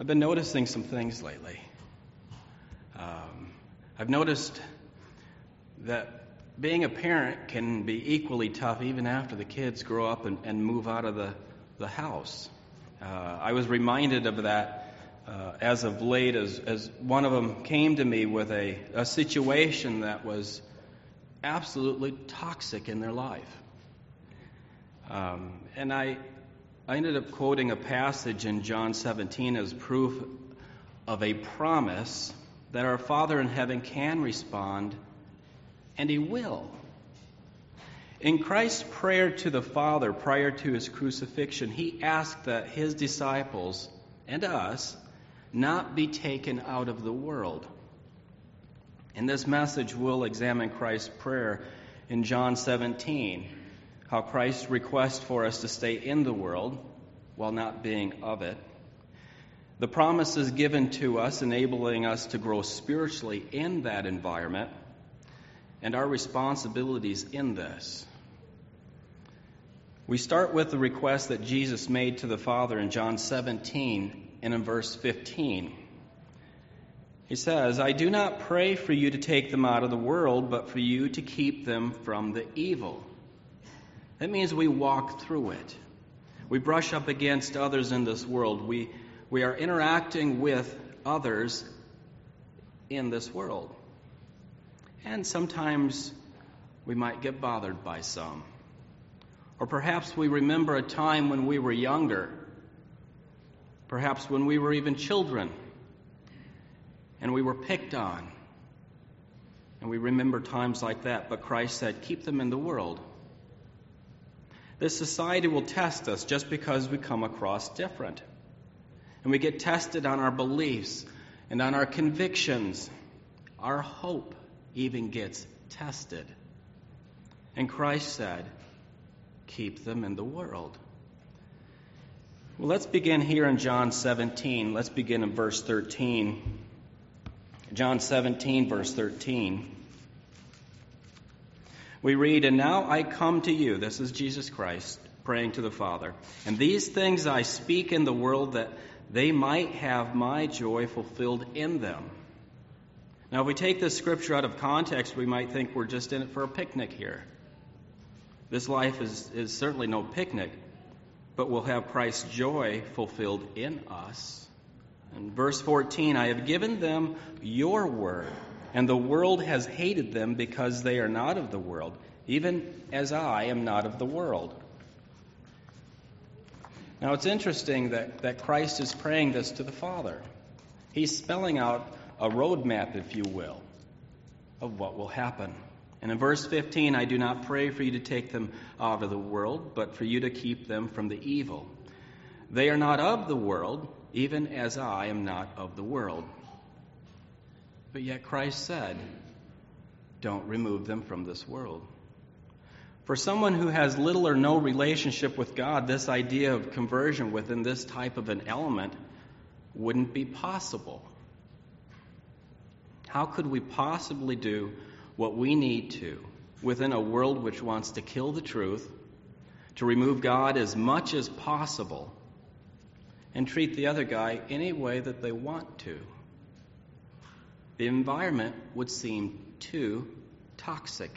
I've been noticing some things lately. I've noticed that being a parent can be equally tough even after the kids grow up and move out of the house. I was reminded of that as of late as one of them came to me with a situation that was absolutely toxic in their life. And I ended up quoting a passage in John 17 as proof of a promise that our Father in heaven can respond, and He will. In Christ's prayer to the Father prior to His crucifixion, He asked that His disciples and us not be taken out of the world. In this message, we'll examine Christ's prayer in John 17, how Christ requests for us to stay in the world while not being of it. The promises given to us enabling us to grow spiritually in that environment, and our responsibilities in this. We start with the request that Jesus made to the Father in John 17 and in verse 15. He says, "I do not pray for you to take them out of the world, but for you to keep them from the evil." That means we walk through it. We brush up against others in this world. We are interacting with others in this world. And sometimes we might get bothered by some. Or perhaps we remember a time when we were younger, perhaps when we were even children, and we were picked on. And we remember times like that, but Christ said, keep them in the world. This society will test us just because we come across different. And we get tested on our beliefs and on our convictions. Our hope even gets tested. And Christ said, keep them in the world. Well, let's begin here in John 17. Let's begin in verse 13. John 17, verse 13. We read, "And now I come to you," this is Jesus Christ praying to the Father, "and these things I speak in the world that they might have my joy fulfilled in them." Now, if we take this scripture out of context, we might think we're just in it for a picnic here. This life is certainly no picnic, but we'll have Christ's joy fulfilled in us. In verse 14, "I have given them your word, and the world has hated them because they are not of the world, even as I am not of the world." Now, it's interesting that Christ is praying this to the Father. He's spelling out a roadmap, if you will, of what will happen. And in verse 15, "I do not pray for you to take them out of the world, but for you to keep them from the evil. They are not of the world, even as I am not of the world." But yet Christ said, don't remove them from this world. For someone who has little or no relationship with God, this idea of conversion within this type of an element wouldn't be possible. How could we possibly do what we need to within a world which wants to kill the truth, to remove God as much as possible, and treat the other guy any way that they want to? The environment would seem too toxic.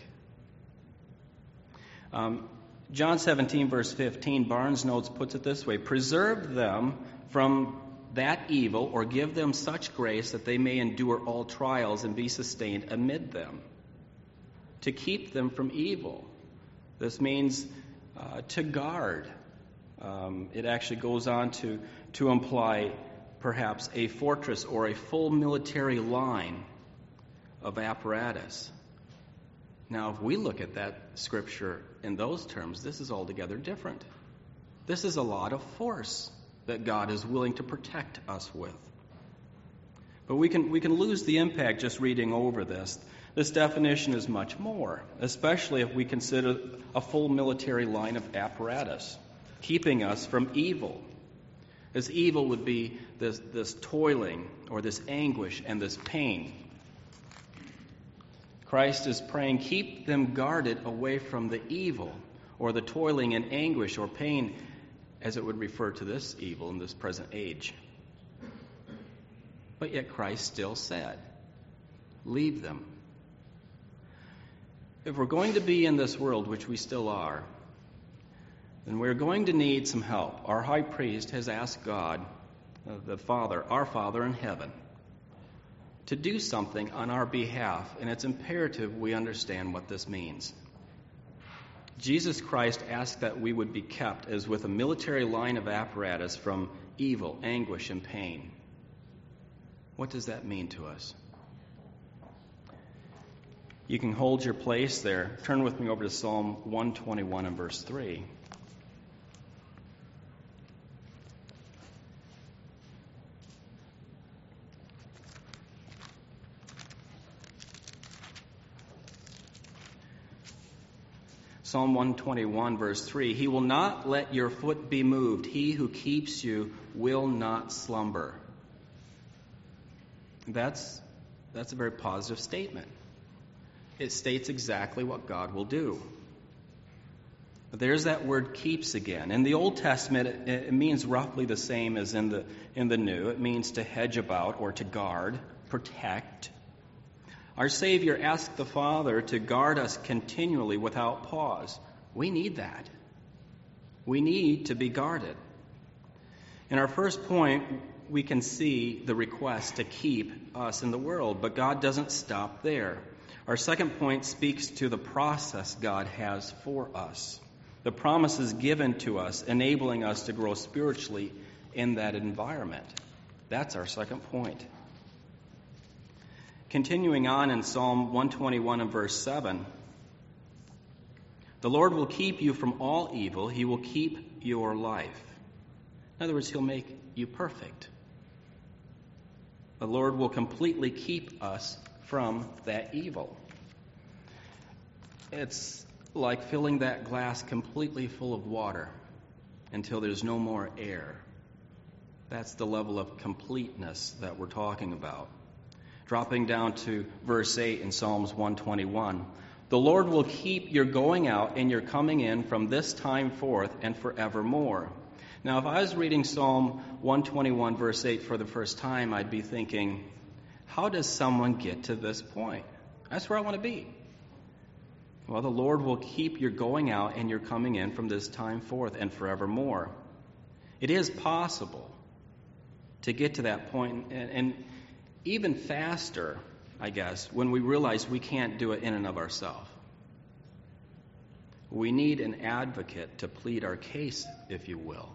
John 17, verse 15, Barnes Notes puts it this way: "Preserve them from that evil, or give them such grace that they may endure all trials and be sustained amid them." To keep them from evil. This means to guard. It actually goes on to imply perhaps a fortress or a full military line of apparatus. Now, if we look at that scripture in those terms, this is altogether different. This is a lot of force that God is willing to protect us with. But we can lose the impact just reading over this. This definition is much more, especially if we consider a full military line of apparatus, keeping us from evil. This evil would be this toiling or this anguish and this pain. Christ is praying, keep them guarded away from the evil or the toiling and anguish or pain, as it would refer to this evil in this present age. But yet Christ still said, leave them. If we're going to be in this world, which we still are, then we're going to need some help. Our high priest has asked God, the Father, our Father in heaven, to do something on our behalf, and it's imperative we understand what this means. Jesus Christ asked that we would be kept as with a military line of apparatus from evil, anguish, and pain. What does that mean to us? You can hold your place there. Turn with me over to Psalm 121 and verse 3. Psalm 121, verse 3, He will not let your foot be moved. He who keeps you will not slumber. That's a very positive statement. It states exactly what God will do. But there's that word keeps again. In the Old Testament, it means roughly the same as in the New. It means to hedge about or to guard, protect. Our Savior asked the Father to guard us continually without pause. We need that. We need to be guarded. In our first point, we can see the request to keep us in the world, but God doesn't stop there. Our second point speaks to the process God has for us, the promises given to us, enabling us to grow spiritually in that environment. That's our second point. Continuing on in Psalm 121 and verse 7, the Lord will keep you from all evil. He will keep your life. In other words, He'll make you perfect. The Lord will completely keep us from that evil. It's like filling that glass completely full of water until there's no more air. That's the level of completeness that we're talking about. Dropping down to verse 8 in Psalms 121, the Lord will keep your going out and your coming in from this time forth and forevermore. Now, if I was reading Psalm 121, verse 8 for the first time, I'd be thinking, how does someone get to this point? That's where I want to be. Well, the Lord will keep your going out and your coming in from this time forth and forevermore. It is possible to get to that point, and even faster, I guess, when we realize we can't do it in and of ourselves. We need an advocate to plead our case, if you will.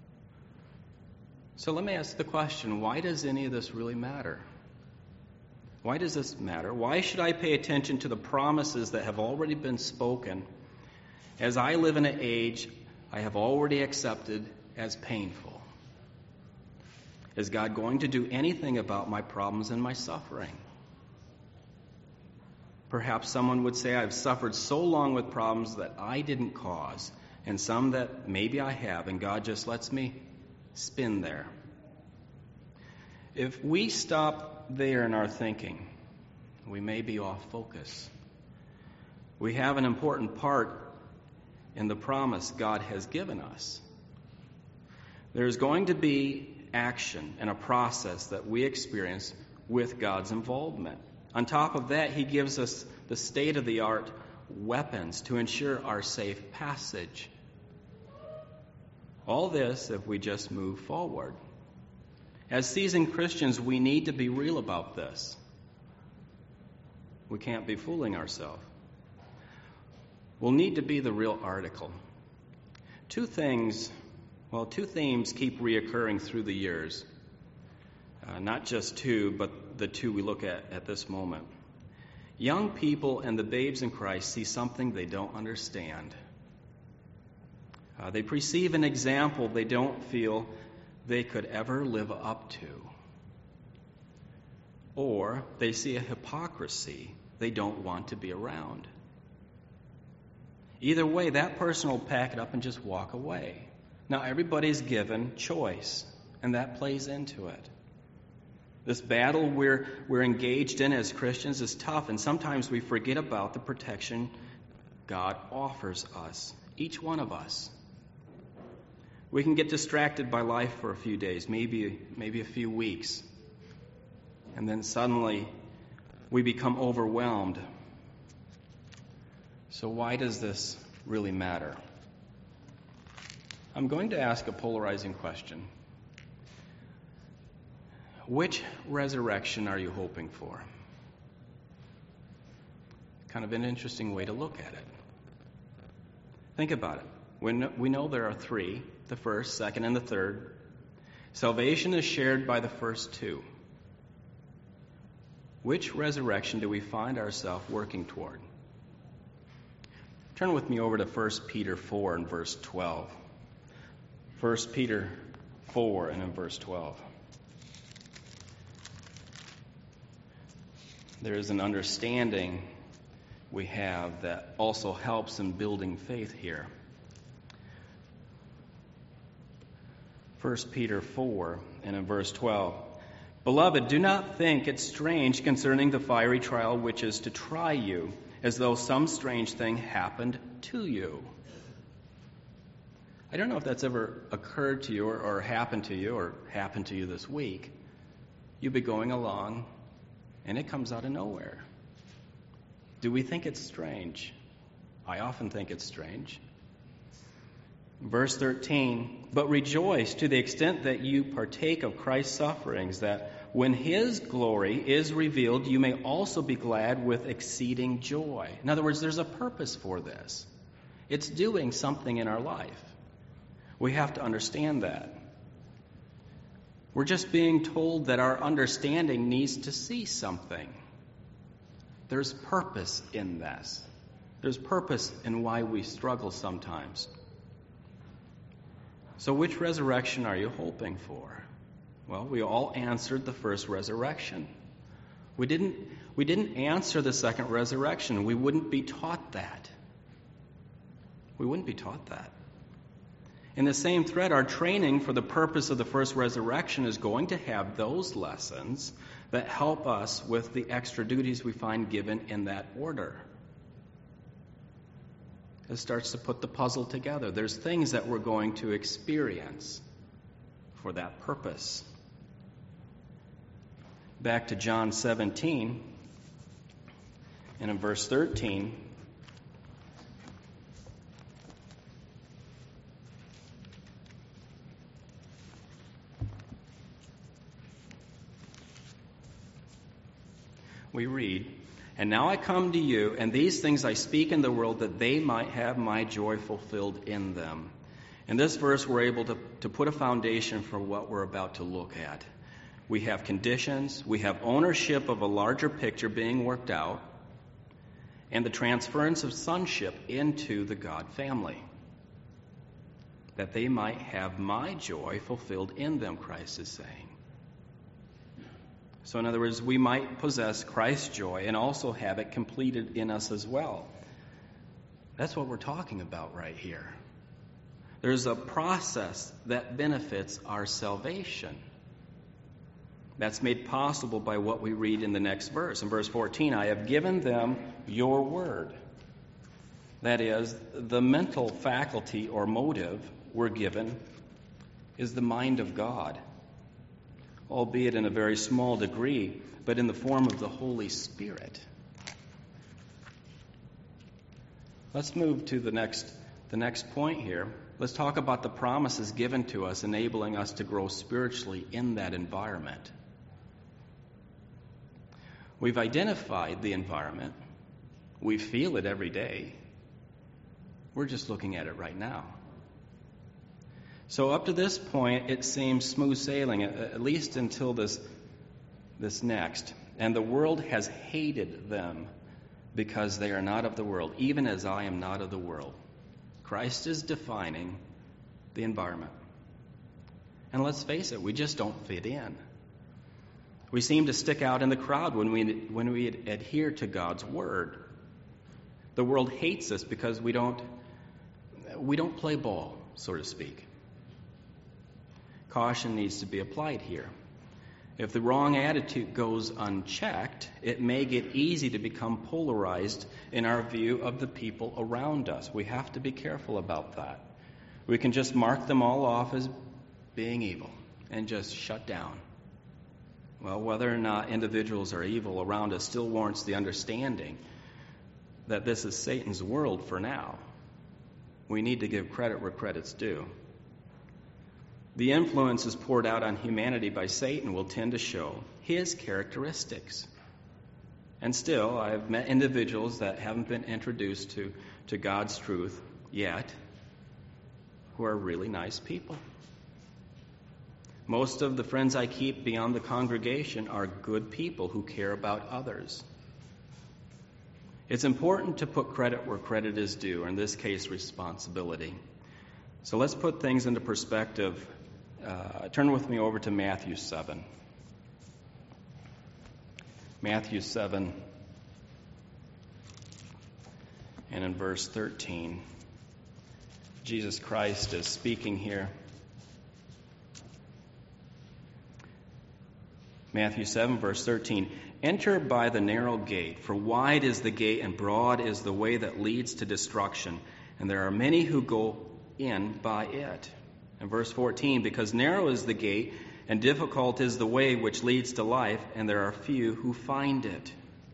So let me ask the question, why does any of this really matter? Why does this matter? Why should I pay attention to the promises that have already been spoken as I live in an age I have already accepted as painful? Is God going to do anything about my problems and my suffering? Perhaps someone would say I've suffered so long with problems that I didn't cause, and some that maybe I have, and God just lets me spin there. If we stop there in our thinking, we may be off focus. We have an important part in the promise God has given us. There's going to be action and a process that we experience with God's involvement. On top of that, He gives us the state-of-the-art weapons to ensure our safe passage. All this if we just move forward. As seasoned Christians, we need to be real about this. We can't be fooling ourselves. We'll need to be the real article. Two themes keep reoccurring through the years. Not just two, but the two we look at this moment. Young people and the babes in Christ see something they don't understand. They perceive an example they don't feel they could ever live up to. Or they see a hypocrisy they don't want to be around. Either way, that person will pack it up and just walk away. Now, everybody's given choice, and that plays into it. This battle we're engaged in as Christians is tough, and sometimes we forget about the protection God offers us, each one of us. We can get distracted by life for a few days, maybe a few weeks. and then suddenly we become overwhelmed. So why does this really matter? I'm going to ask a polarizing question. Which resurrection are you hoping for? Kind of an interesting way to look at it. Think about it. We know there are three, the first, second, and the third. Salvation is shared by the first two. Which resurrection do we find ourselves working toward? Turn with me over to 1 Peter 4 and verse 12. 1 Peter 4 and in verse 12. There is an understanding we have that also helps in building faith here. 1 Peter 4 and in verse 12. Beloved, do not think it strange concerning the fiery trial which is to try you, as though some strange thing happened to you. I don't know if that's ever occurred to you or happened to you this week. You'd be going along, and it comes out of nowhere. Do we think it's strange? I often think it's strange. Verse 13, but rejoice to the extent that you partake of Christ's sufferings, that when His glory is revealed, you may also be glad with exceeding joy. In other words, there's a purpose for this. It's doing something in our life. We have to understand that. We're just being told that our understanding needs to see something. There's purpose in this. There's purpose in why we struggle sometimes. So which resurrection are you hoping for? Well, we all answered the first resurrection. We didn't answer the second resurrection. We wouldn't be taught that. We wouldn't be taught that. In the same thread, our training for the purpose of the first resurrection is going to have those lessons that help us with the extra duties we find given in that order. It starts to put the puzzle together. There's things that we're going to experience for that purpose. Back to John 17, and in verse 13, we read, and now I come to you, and these things I speak in the world, that they might have my joy fulfilled in them. In this verse, we're able to put a foundation for what we're about to look at. We have conditions, we have ownership of a larger picture being worked out, and the transference of sonship into the God family. That they might have my joy fulfilled in them, Christ is saying. So in other words, we might possess Christ's joy and also have it completed in us as well. That's what we're talking about right here. There's a process that benefits our salvation. That's made possible by what we read in the next verse. In verse 14, I have given them your word. That is, the mental faculty or motive we're given is the mind of God, albeit in a very small degree, but in the form of the Holy Spirit. Let's move to the next point here. Let's talk about the promises given to us, enabling us to grow spiritually in that environment. We've identified the environment. We feel it every day. We're just looking at it right now. So up to this point, it seems smooth sailing, at least until this next. And the world has hated them because they are not of the world, even as I am not of the world. Christ is defining the environment. And let's face it, we just don't fit in. We seem to stick out in the crowd when we adhere to God's word. The world hates us because we don't play ball, so to speak. Caution needs to be applied here. If the wrong attitude goes unchecked, it may get easy to become polarized in our view of the people around us. We have to be careful about that. We can just mark them all off as being evil and just shut down. Well, whether or not individuals are evil around us still warrants the understanding that this is Satan's world for now. We need to give credit where credit's due. The influences poured out on humanity by Satan will tend to show his characteristics. And still, I have met individuals that haven't been introduced to God's truth yet, who are really nice people. Most of the friends I keep beyond the congregation are good people who care about others. It's important to put credit where credit is due, or in this case, responsibility. So let's put things into perspective. Turn with me over to Matthew 7. Matthew 7, and in verse 13, Jesus Christ is speaking here. Matthew 7, verse 13. Enter by the narrow gate, for wide is the gate and broad is the way that leads to destruction, and there are many who go in by it. And verse 14, because narrow is the gate and difficult is the way which leads to life, and there are few who find it.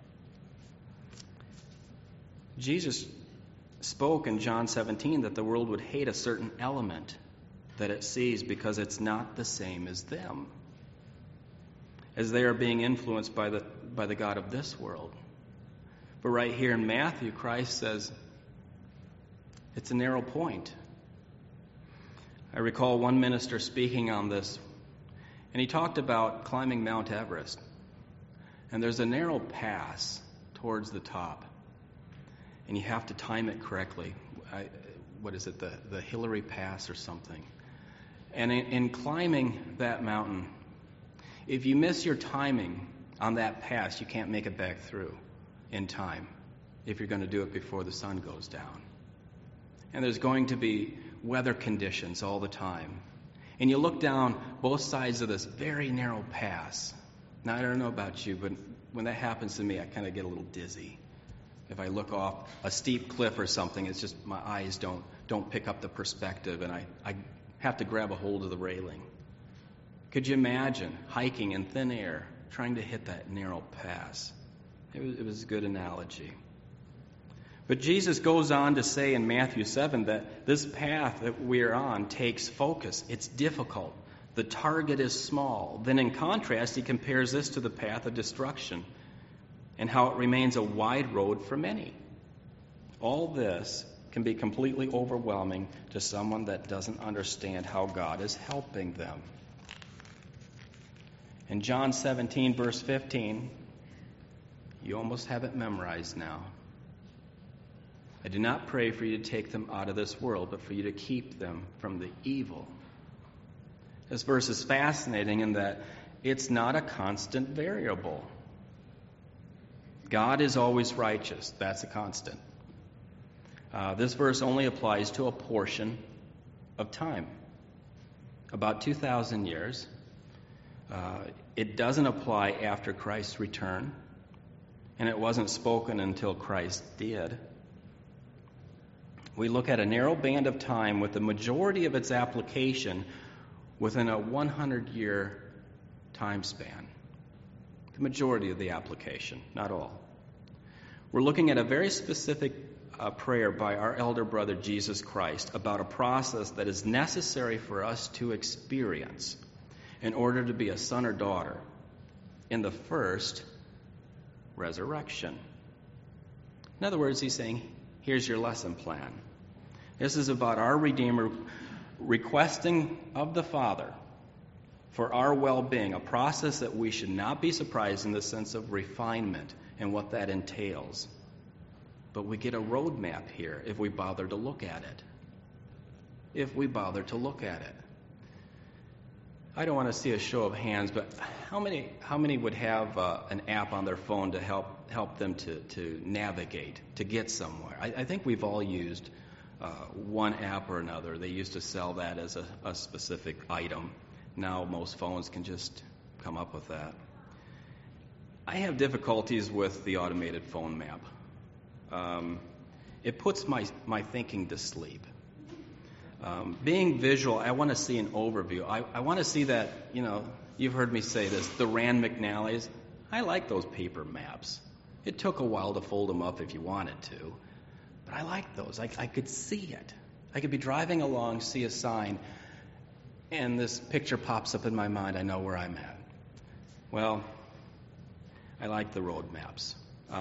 Jesus spoke in John 17 that the world would hate a certain element that it sees because it's not the same as them, as they are being influenced by the God of this world. But right here in Matthew, Christ says it's a narrow point. I recall one minister speaking on this, and he talked about climbing Mount Everest. And there's a narrow pass towards the top, and you have to time it correctly. What is it, the Hillary Pass or something? And in climbing that mountain, if you miss your timing on that pass, you can't make it back through in time if you're going to do it before the sun goes down. And there's going to be weather conditions all the time. And you look down both sides of this very narrow pass. Now, I don't know about you, but when that happens to me, I kind of get a little dizzy. If I look off a steep cliff or something, it's just my eyes don't pick up the perspective, and I have to grab a hold of the railing. Could you imagine hiking in thin air, trying to hit that narrow pass? It was a good analogy. But Jesus goes on to say in Matthew 7 that this path that we're on takes focus. It's difficult. The target is small. Then in contrast, he compares this to the path of destruction and how it remains a wide road for many. All this can be completely overwhelming to someone that doesn't understand how God is helping them. In John 17, verse 15, you almost have it memorized now. I do not pray for you to take them out of this world, but for you to keep them from the evil. This verse is fascinating in that it's not a constant variable. God is always righteous. That's a constant. This verse only applies to a portion of time, about 2,000 years. It doesn't apply after Christ's return, and it wasn't spoken until Christ did. We look at a narrow band of time with the majority of its application within a 100-year time span. The majority of the application, not all. We're looking at a very specific prayer by our elder brother Jesus Christ about a process that is necessary for us to experience in order to be a son or daughter in the first resurrection. In other words, he's saying, here's your lesson plan. This is about our Redeemer requesting of the Father for our well-being, a process that we should not be surprised in the sense of refinement and what that entails. But we get a roadmap here if we bother to look at it. If we bother to look at it. I don't want to see a show of hands, but how many would have an app on their phone to help them to navigate, to get somewhere? I think we've all used one app or another. They used to sell that as a specific item. Now most phones can just come up with that. I have difficulties with the automated phone map. It puts my thinking to sleep. Being visual, I want to see an overview. I want to see that, you You've heard me say this, the Rand McNallys. I like those paper maps. It took a while to fold them up if you wanted to, but I like those. I could see it. I could be driving along, see a sign, and this picture pops up in my mind. I know where I'm at. Well, I like the road maps.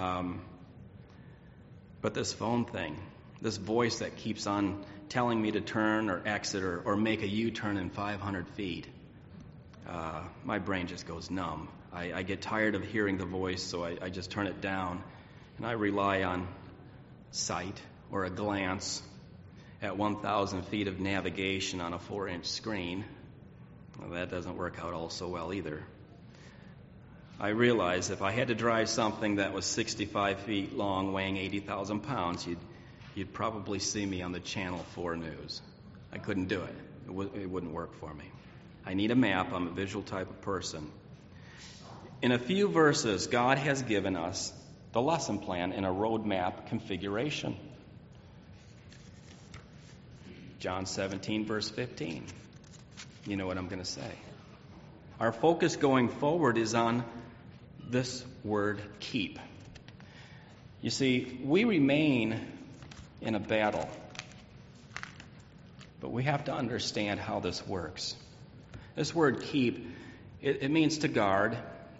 But this phone thing, this voice that keeps on telling me to turn or exit or make a U-turn in 500 feet, my brain just goes numb. I get tired of hearing the voice, so I just turn it down, and I rely on sight or a glance at 1,000 feet of navigation on a 4-inch screen. Well, that doesn't work out all so well either. I realize if I had to drive something that was 65 feet long, weighing 80,000 pounds, you'd probably see me on the Channel 4 news. I couldn't do it. It wouldn't work for me. I need a map. I'm a visual type of person. In a few verses, God has given us the lesson plan in a roadmap configuration. John 17, verse 15. You know what I'm going to say. Our focus going forward is on this word, keep. You see, we remain in a battle, but we have to understand how this works. This word, keep, it means to guard.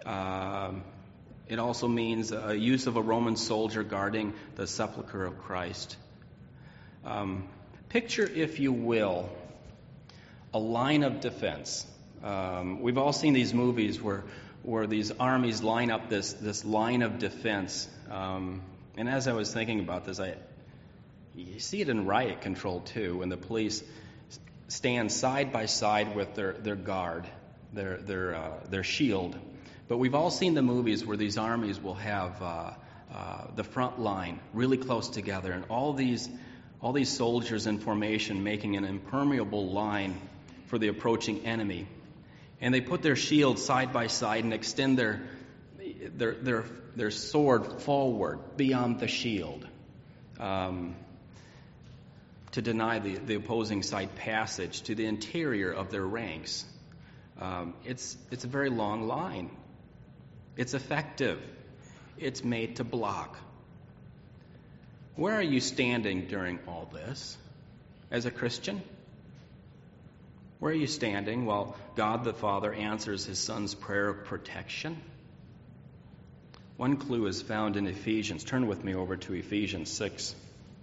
It also means a use of a Roman soldier guarding the sepulchre of Christ. Picture, if you will, a line of defense. We've all seen these movies where these armies line up this line of defense. And as I was thinking about this, you see it in riot control too, when the police stand side by side with their guard, their shield. But we've all seen the movies where these armies will have the front line really close together, and all these soldiers in formation making an impermeable line for the approaching enemy. And they put their shields side by side and extend their sword forward beyond the shield to deny the opposing side passage to the interior of their ranks. It's a very long line. It's effective. It's made to block. Where are you standing during all this as a Christian? Where are you standing while God the Father answers his Son's prayer of protection? One clue is found in Ephesians. Turn with me over to Ephesians 6.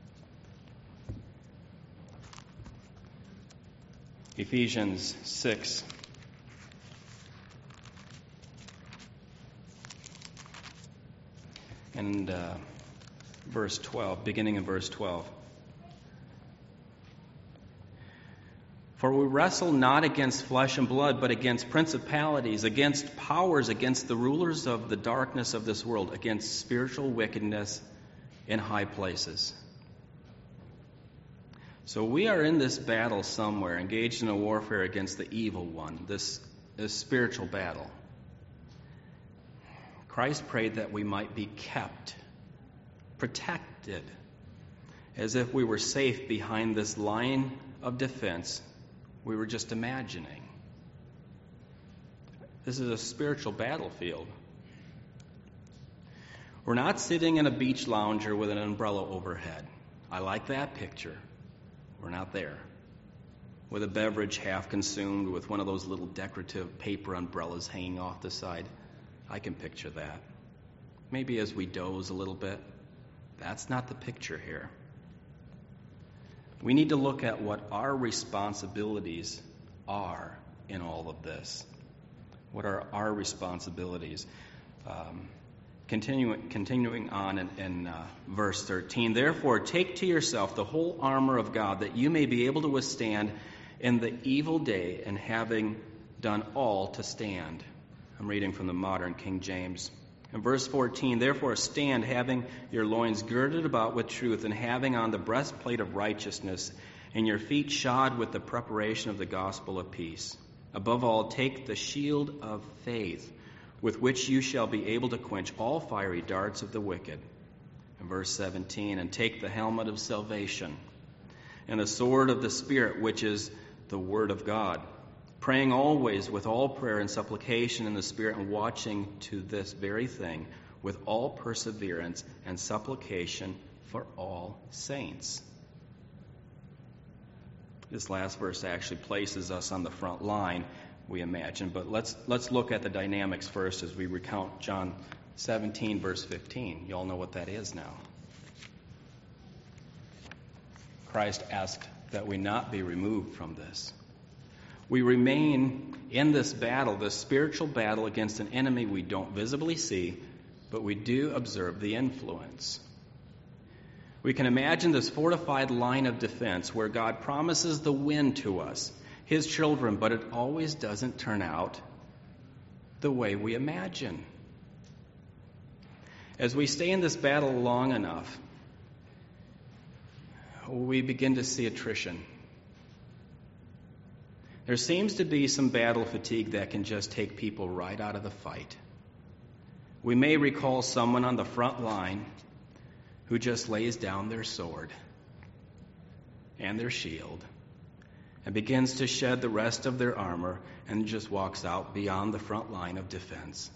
Ephesians 6. And verse 12, beginning in verse 12. For we wrestle not against flesh and blood, but against principalities, against powers, against the rulers of the darkness of this world, against spiritual wickedness in high places. So we are in this battle somewhere, engaged in a warfare against the evil one, this spiritual battle. Christ prayed that we might be kept, protected, as if we were safe behind this line of defense we were just imagining. This is a spiritual battlefield. We're not sitting in a beach lounger with an umbrella overhead. I like that picture. We're not there. With a beverage half consumed with one of those little decorative paper umbrellas hanging off the side. I can picture that. Maybe as we doze a little bit. That's not the picture here. We need to look at what our responsibilities are in all of this. What are our responsibilities? Continuing on in verse 13. Therefore, take to yourself the whole armor of God, that you may be able to withstand in the evil day, and having done all to stand. I'm reading from the modern King James. In verse 14, therefore stand, having your loins girded about with truth, and having on the breastplate of righteousness, and your feet shod with the preparation of the gospel of peace. Above all, take the shield of faith, with which you shall be able to quench all fiery darts of the wicked. In verse 17, and take the helmet of salvation, and the sword of the Spirit, which is the word of God, praying always with all prayer and supplication in the Spirit, and watching to this very thing with all perseverance and supplication for all saints. This last verse actually places us on the front line, we imagine, but let's look at the dynamics first as we recount John 17, verse 15. You all know what that is now. Christ asked that we not be removed from this. We remain in this battle, this spiritual battle against an enemy we don't visibly see, but we do observe the influence. We can imagine this fortified line of defense where God promises the win to us, His children, but it always doesn't turn out the way we imagine. As we stay in this battle long enough, we begin to see attrition. There seems to be some battle fatigue that can just take people right out of the fight. We may recall someone on the front line who just lays down their sword and their shield and begins to shed the rest of their armor and just walks out beyond the front line of defense.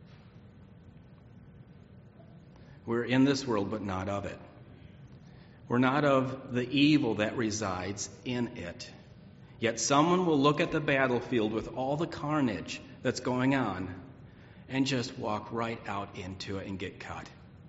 We're in this world, but not of it. We're not of the evil that resides in it. Yet someone will look at the battlefield with all the carnage that's going on and just walk right out into it and get cut.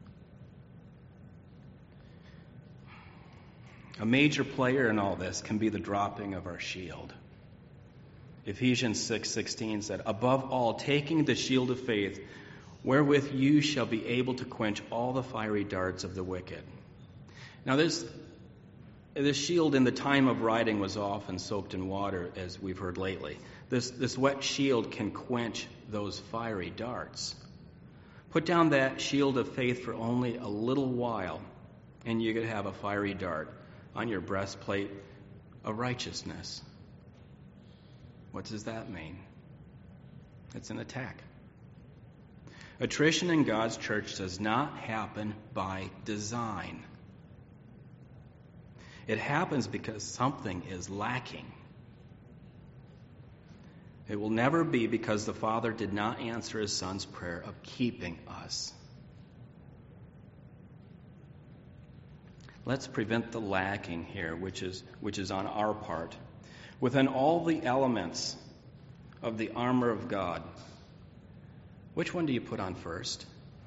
A major player in all this can be the dropping of our shield. Ephesians 6:16 said, "Above all, taking the shield of faith, wherewith you shall be able to quench all the fiery darts of the wicked." Now this shield in the time of riding was often soaked in water, as we've heard lately. This wet shield can quench those fiery darts. Put down that shield of faith for only a little while, and you could have a fiery dart on your breastplate of righteousness. What does that mean? It's an attack. Attrition in God's church does not happen by design. It happens because something is lacking. It will never be because the Father did not answer His Son's prayer of keeping us. Let's prevent the lacking here, which is on our part. Within all the elements of the armor of God, which one do you put on first?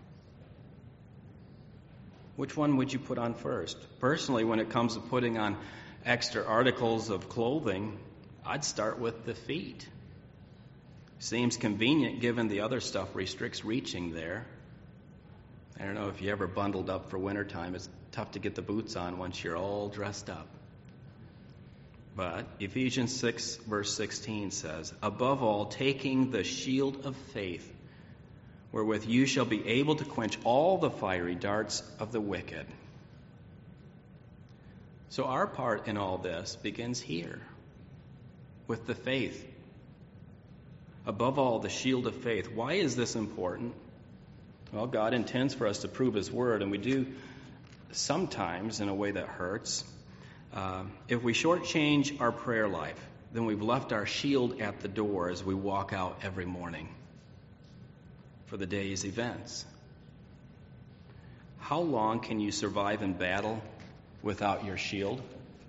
Which one would you put on first? Personally, when it comes to putting on extra articles of clothing, I'd start with the feet. Seems convenient given the other stuff restricts reaching there. I don't know if you ever bundled up for wintertime. It's tough to get the boots on once you're all dressed up. But Ephesians 6, verse 16 says, "Above all, taking the shield of faith, wherewith you shall be able to quench all the fiery darts of the wicked." So our part in all this begins here, with the faith. Above all, the shield of faith. Why is this important? Well, God intends for us to prove His word, and we do sometimes in a way that hurts. If we shortchange our prayer life, then we've left our shield at the door as we walk out every morning for the day's events. How long can you survive in battle without your shield?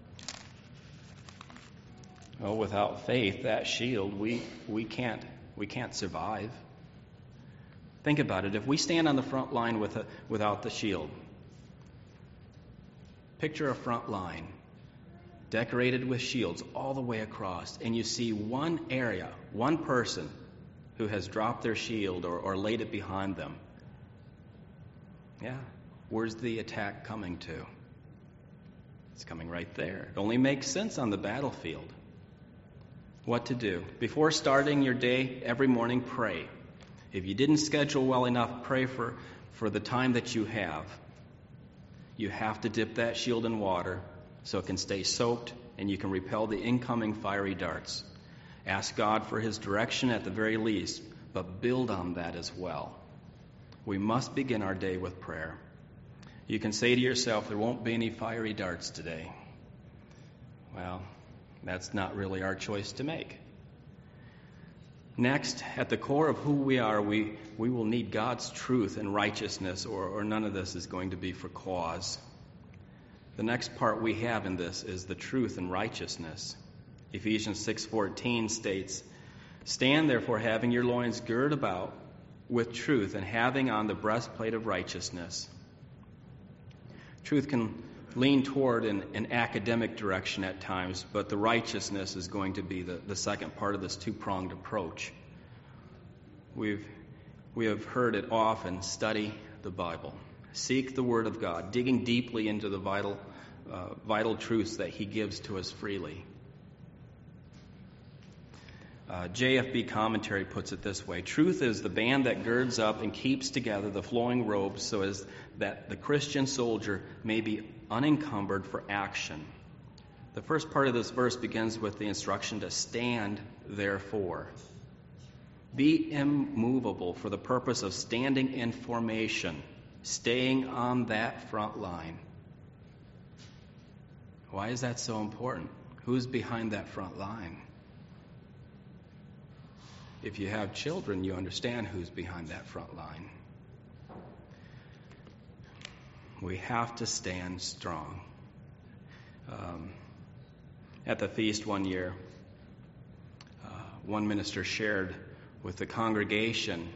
Well, without faith, that shield, we can't survive. Think about it. If we stand on the front line without the shield, picture a front line decorated with shields all the way across, and you see one area, one person who has dropped their shield or laid it behind them. Yeah, where's the attack coming to? It's coming right there. It only makes sense on the battlefield. What to do? Before starting your day, every morning, pray. If you didn't schedule well enough, pray for the time that you have. You have to dip that shield in water so it can stay soaked and you can repel the incoming fiery darts. Ask God for His direction at the very least, but build on that as well. We must begin our day with prayer. You can say to yourself, there won't be any fiery darts today. Well, that's not really our choice to make. Next, at the core of who we are, we will need God's truth and righteousness, or none of this is going to be for cause. The next part we have in this is the truth and righteousness. Ephesians 6:14 states, "Stand therefore, having your loins girded about with truth, and having on the breastplate of righteousness." Truth can lean toward an academic direction at times, but the righteousness is going to be the second part of this two-pronged approach. We have heard it often: study the Bible. Seek the Word of God, digging deeply into the vital truths that He gives to us freely. JFB Commentary puts it this way: truth is the band that girds up and keeps together the flowing robes so as that the Christian soldier may be unencumbered for action. The first part of this verse begins with the instruction to stand therefore. Be immovable for the purpose of standing in formation, staying on that front line. Why is that so important? Who's behind that front line? If you have children, you understand who's behind that front line. We have to stand strong. At the feast one year, one minister shared with the congregation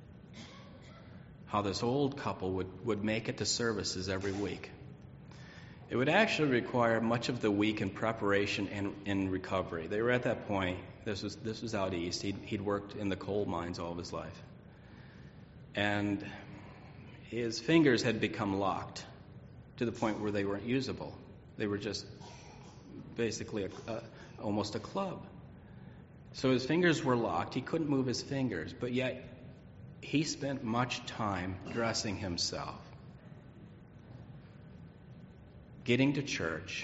how this old couple would make it to services every week. It would actually require much of the week in preparation and in recovery. They were at that point. This was out east. He'd worked in the coal mines all of his life. And his fingers had become locked to the point where they weren't usable. They were just basically almost a club. So his fingers were locked. He couldn't move his fingers, but yet he spent much time dressing himself, getting to church,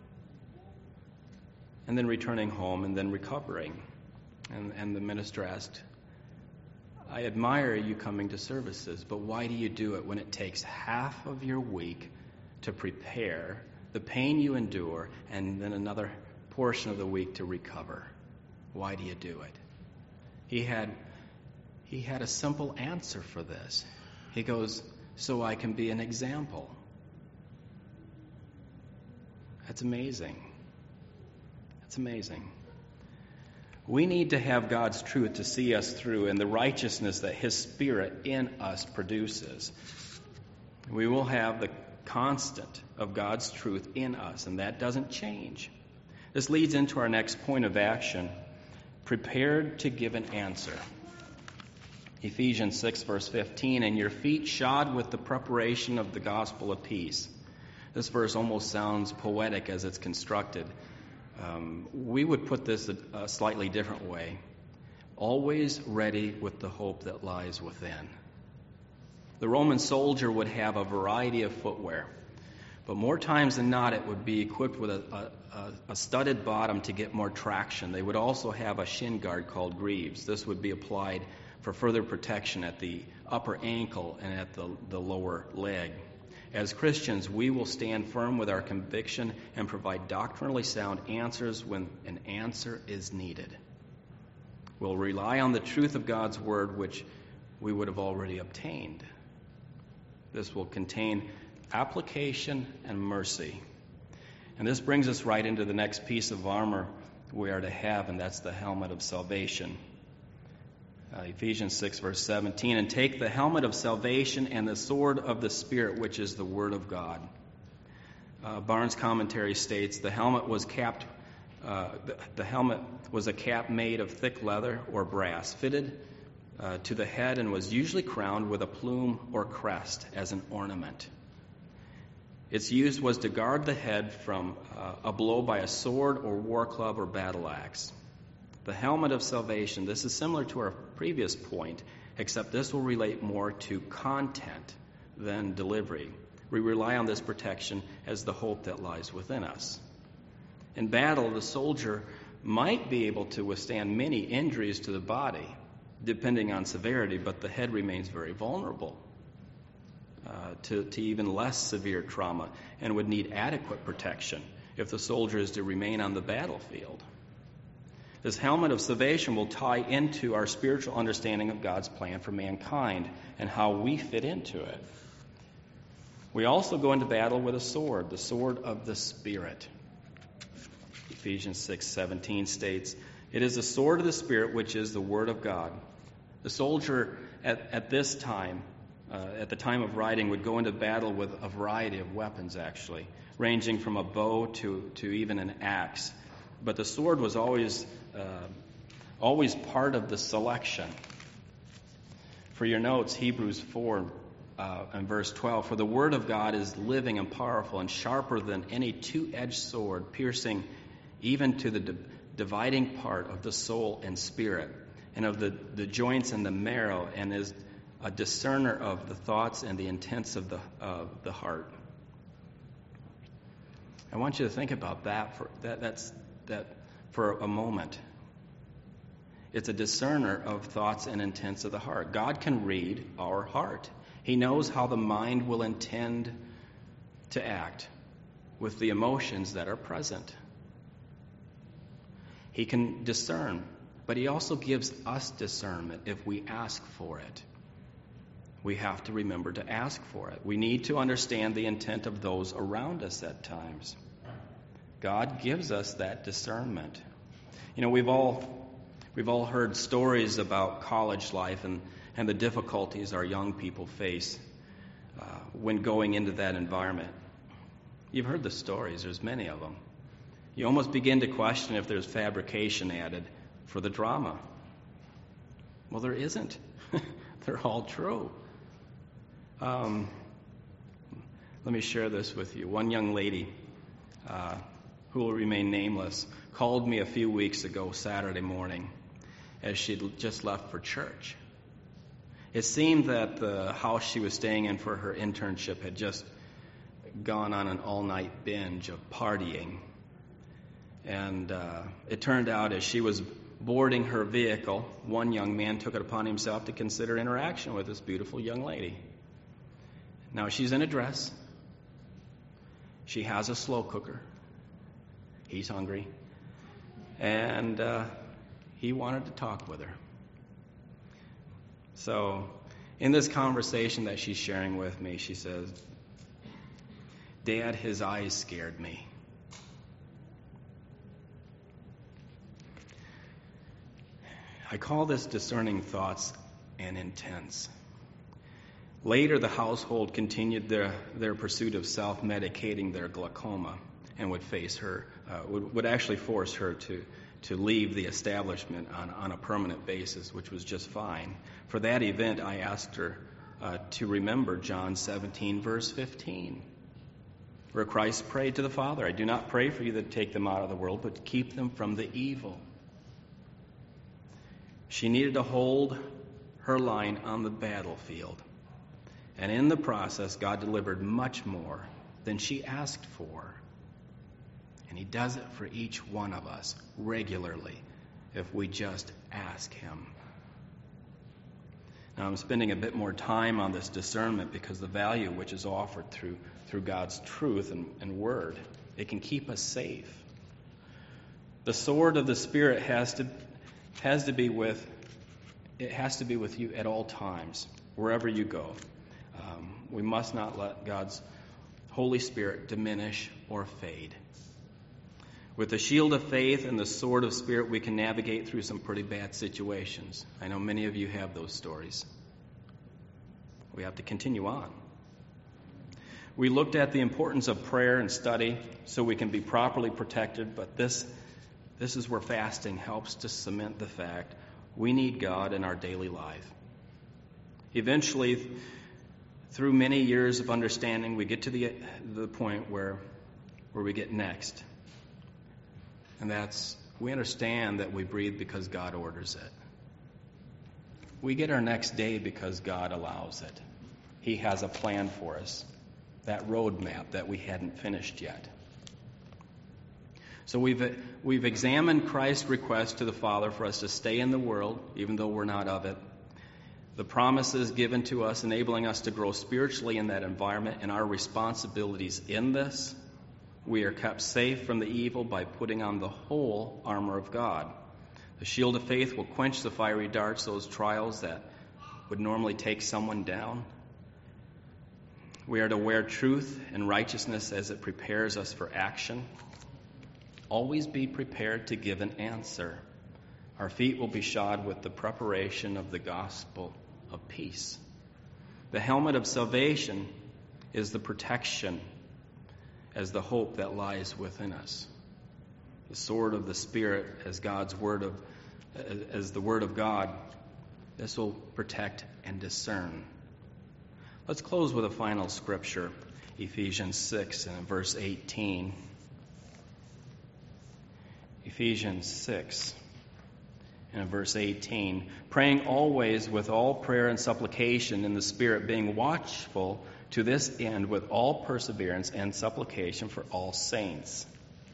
and then returning home and then recovering. And the minister asked, "I admire you coming to services, but why do you do it when it takes half of your week to prepare, the pain you endure, and then another portion of the week to recover? Why do you do it?" He had a simple answer for this. He goes, "So I can be an example." That's amazing. That's amazing. We need to have God's truth to see us through and the righteousness that His Spirit in us produces. We will have the constant of God's truth in us, and that doesn't change. This leads into our next point of action: prepared to give an answer. Ephesians 6, verse 15, "And your feet shod with the preparation of the gospel of peace." This verse almost sounds poetic as it's constructed. We would put this a slightly different way: always ready with the hope that lies within. The Roman soldier would have a variety of footwear, but more times than not it would be equipped with a studded bottom to get more traction. They would also have a shin guard called greaves. This would be applied for further protection at the upper ankle and at the lower leg. As Christians, we will stand firm with our conviction and provide doctrinally sound answers when an answer is needed. We'll rely on the truth of God's Word, which we would have already obtained. This will contain application and mercy. And this brings us right into the next piece of armor we are to have, and that's the helmet of salvation. Ephesians 6, verse 17, "And take the helmet of salvation and the sword of the Spirit, which is the Word of God." Barnes' commentary states, the helmet was a cap made of thick leather or brass, fitted to the head, and was usually crowned with a plume or crest as an ornament. Its use was to guard the head from a blow by a sword or war club or battle axe. The helmet of salvation, this is similar to our previous point, except this will relate more to content than delivery. We rely on this protection as the hope that lies within us. In battle, the soldier might be able to withstand many injuries to the body, depending on severity, but the head remains very vulnerable to even less severe trauma and would need adequate protection if the soldier is to remain on the battlefield. This helmet of salvation will tie into our spiritual understanding of God's plan for mankind and how we fit into it. We also go into battle with a sword, the sword of the Spirit. Ephesians 6:17 states, "It is the sword of the Spirit, which is the Word of God." The soldier at this time, at the time of writing, would go into battle with a variety of weapons, actually, ranging from a bow to even an axe. But the sword was always part of the selection. For your notes, Hebrews 4 and verse 12, "For the word of God is living and powerful and sharper than any two-edged sword, piercing even to the dividing part of the soul and spirit, and of the joints and the marrow, and is a discerner of the thoughts and the intents of the heart." I want you to think about that for a moment. It's a discerner of thoughts and intents of the heart. God can read our heart. He knows how the mind will intend to act with the emotions that are present. He can discern, but he also gives us discernment if we ask for it. We have to remember to ask for it. We need to understand the intent of those around us at times. God gives us that discernment. You know, we've all heard stories about college life and the difficulties our young people face when going into that environment. You've heard the stories. There's many of them. You almost begin to question if there's fabrication added for the drama. Well, there isn't. They're all true. Let me share this with you. One young lady, who will remain nameless, called me a few weeks ago, Saturday morning, as she'd just left for church. It seemed that the house she was staying in for her internship had just gone on an all-night binge of partying. And it turned out as she was boarding her vehicle, one young man took it upon himself to consider interaction with this beautiful young lady. Now, she's in a dress. She has a slow cooker. He's hungry. And he wanted to talk with her. So, in this conversation that she's sharing with me, she says, "Dad, his eyes scared me." I call this discerning thoughts and intents. Later, the household continued their pursuit of self-medicating their glaucoma and would actually force her to leave the establishment on a permanent basis, which was just fine. For that event, I asked her to remember John 17, verse 15, where Christ prayed to the Father, "I do not pray for you to take them out of the world, but to keep them from the evil." She needed to hold her line on the battlefield. And in the process, God delivered much more than she asked for. And he does it for each one of us regularly if we just ask him. Now, I'm spending a bit more time on this discernment because the value which is offered through God's truth and word, it can keep us safe. The sword of the Spirit has to be with you at all times, wherever you go. We must not let God's Holy Spirit diminish or fade. With the shield of faith and the sword of Spirit, we can navigate through some pretty bad situations. I know many of you have those stories. We have to continue on. We looked at the importance of prayer and study so we can be properly protected, but this is where fasting helps to cement the fact we need God in our daily life. Eventually, through many years of understanding, we get to the point where we get next. And that's, we understand that we breathe because God orders it. We get our next day because God allows it. He has a plan for us, that roadmap that we hadn't finished yet. So we've examined Christ's request to the Father for us to stay in the world, even though we're not of it. The promises given to us, enabling us to grow spiritually in that environment, and our responsibilities in this. We are kept safe from the evil by putting on the whole armor of God. The shield of faith will quench the fiery darts, those trials that would normally take someone down. We are to wear truth and righteousness as it prepares us for action. Always be prepared to give an answer. Our feet will be shod with the preparation of the gospel of peace. The helmet of salvation is the protection as the hope that lies within us. The sword of the Spirit as the word of God. This will protect and discern. Let's close with a final scripture, Ephesians 6 and verse 18. Ephesians 6 and verse 18. Praying always with all prayer and supplication in the Spirit, being watchful to this end with all perseverance and supplication for all saints.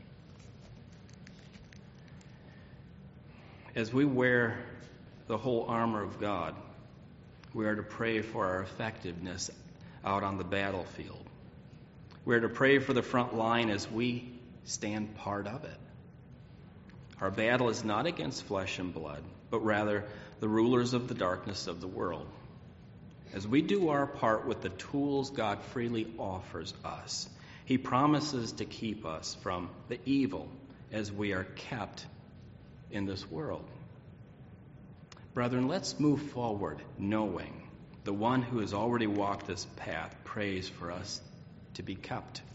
As we wear the whole armor of God, we are to pray for our effectiveness out on the battlefield. We are to pray for the front line as we stand part of it. Our battle is not against flesh and blood, but rather the rulers of the darkness of the world. As we do our part with the tools God freely offers us, He promises to keep us from the evil as we are kept in this world. Brethren, let's move forward knowing the one who has already walked this path prays for us to be kept.